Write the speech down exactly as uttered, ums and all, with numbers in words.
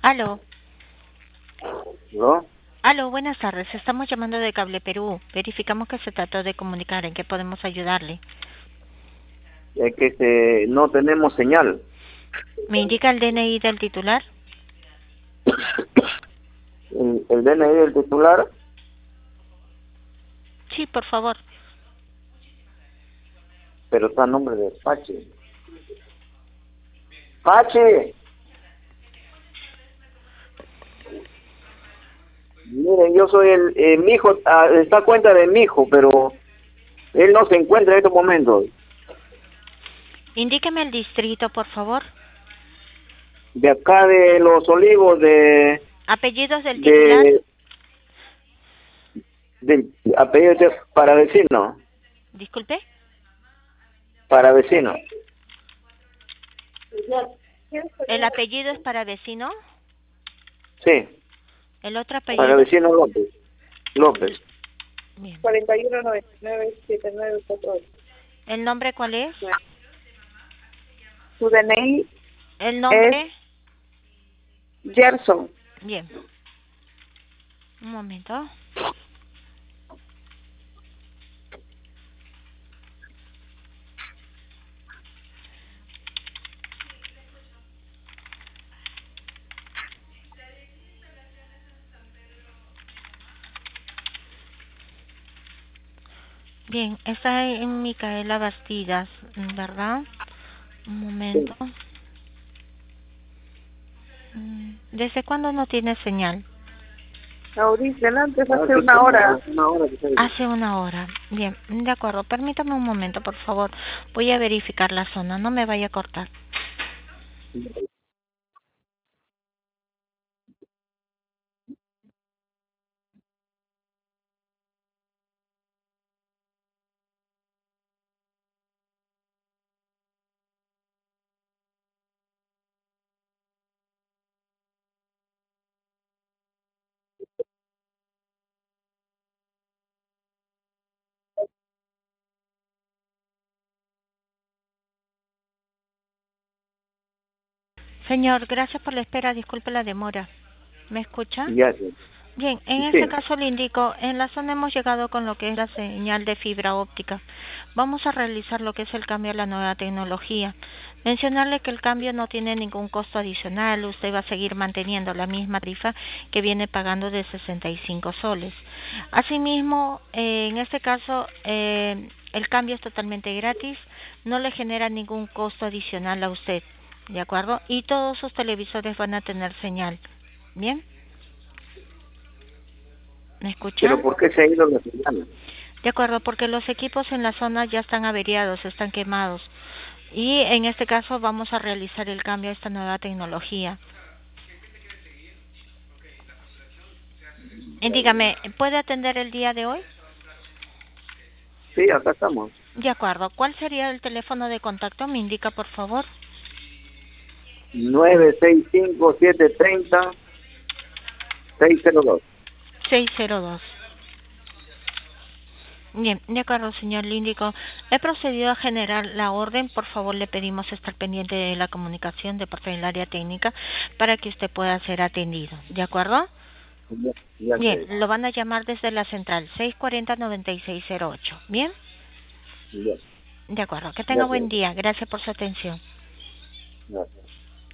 Aló, ¿No? aló, buenas tardes. Estamos llamando de Cable Perú. Verificamos que se trató de comunicar. ¿En qué podemos ayudarle? Es que este, no tenemos señal. ¿Me indica el D N I del titular? El, el D N I del titular, Sí, por favor. pero está a nombre de Pachi. ¡Pachi! Miren, yo soy el, eh, mi hijo, ah, está a cuenta de mi hijo, pero él no se encuentra en estos momentos. Indíqueme el distrito, por favor. De acá de Los Olivos, de, ¿Apellidos del titular? de, del apellido de- para vecino, Disculpe. para vecino. ¿El apellido es para vecino? Sí, ¿El otro para apellido? vecino López. López. Bien. cuarenta y uno noventa y nueve setenta y nueve cuarenta y ocho. ¿El nombre cuál es? Su D N I ¿El es nombre? Gerson. Bien. Un momento. Bien, está en Micaela Bastidas, ¿verdad? Un Sí. momento. Mm, ¿Desde cuándo no tiene señal? Ahorita, antes, Ah, hace sí, una como hora. una hora que está ahí. Hace una hora. Bien, de acuerdo. Permítame un momento, por favor. Voy a verificar la zona. No me vaya a cortar. Señor, gracias por la espera. Disculpe la demora. ¿Me escucha? Ya, sí. Bien, en este Sí. caso le indico, en la zona hemos llegado con lo que es la señal de fibra óptica. Vamos a realizar lo que es el cambio a la nueva tecnología. Mencionarle que el cambio no tiene ningún costo adicional, usted va a seguir manteniendo la misma tarifa que viene pagando de sesenta y cinco soles. Asimismo, eh, en este caso, eh, el cambio es totalmente gratis, no le genera ningún costo adicional a usted, ¿de acuerdo? Y todos sus televisores van a tener señal, ¿bien? ¿Me Pero escucha? ¿por qué se ha ido la señal? De acuerdo, porque los equipos en la zona ya están averiados, están quemados. Y en este caso vamos a realizar el cambio a esta nueva tecnología. Eh, dígame, ¿puede atender el día de hoy? Sí, acá estamos. De acuerdo. ¿Cuál sería el teléfono de contacto? Me indica, por favor. nueve seis cinco siete tres cero seis cero dos. seis cero dos. Bien, de acuerdo, señor Líndico. He procedido a generar la orden. Por favor, le pedimos estar pendiente de la comunicación de parte del área técnica para que usted pueda ser atendido. ¿De acuerdo? Ya, ya Bien, sé. lo van a llamar desde la central seis cuatro cero, nueve seis cero ocho. Bien, Ya, de acuerdo. Que tenga ya buen sé. día. Gracias por su atención. Ya sé.